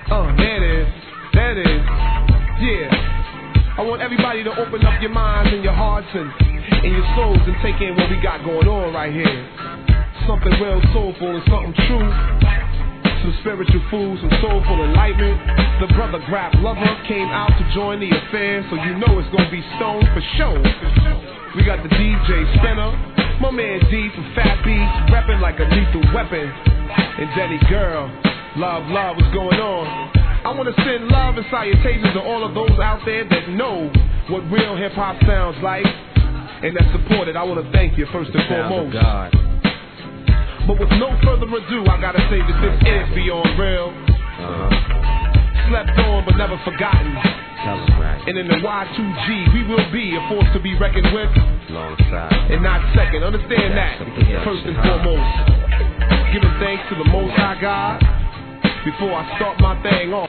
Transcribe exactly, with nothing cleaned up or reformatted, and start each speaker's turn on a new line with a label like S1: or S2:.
S1: Uh, there it is. There it is. Yeah. I want everybody to open up your minds and your hearts and, and your souls and take in what we got going on right here. Something real soulful and something true. Some spiritual food, some soulful enlightenment. The brother Grap Lover came out to join the affair, so you know it's gonna be stone for show. We got the D J Spinner, my man D from Fat Beats, reppin' like a lethal weapon. And Denny Girl, love, love, what's going on? I wanna send love and salutations to all of those out there that know what real hip hop sounds like and that support it. I wanna thank you first and foremost. God. But with no further ado, I gotta say that this is Beyond Real. Uh-huh. Slept on but never forgotten. Right. And in the Y two G, we will be a force to be reckoned with. Alongside. And not second. Understand that. First and foremost. Giving thanks to the Most High God before I start my thing off.